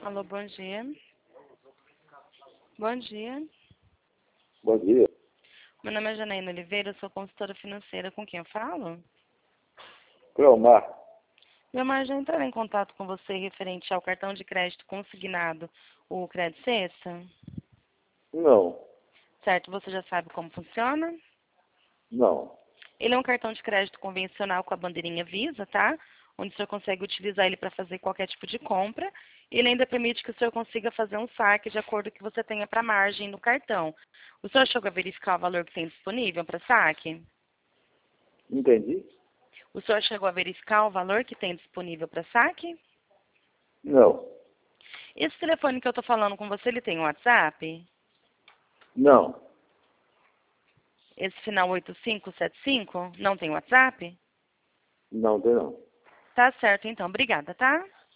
Alô, bom dia. Bom dia. Bom dia. Meu nome é Janaína Oliveira, eu sou consultora financeira. Com quem eu falo? Cleomar. Meu mar já entrou em contato com você referente ao cartão de crédito consignado, o Crédito Sexta? Não. Certo, você já sabe como funciona? Não. Ele é um cartão de crédito convencional com a bandeirinha Visa, tá? Onde o senhor consegue utilizar ele para fazer qualquer tipo de compra. Ele ainda permite que o senhor consiga fazer um saque de acordo com o que você tenha para margem no cartão. O senhor chegou a verificar o valor que tem disponível para saque? Entendi? O senhor chegou a verificar o valor que tem disponível para saque? Não. Esse telefone que eu estou falando com você, ele tem um WhatsApp? Não. Esse final 8575 não tem WhatsApp? Não tem não. Tá certo, então. Obrigada, tá?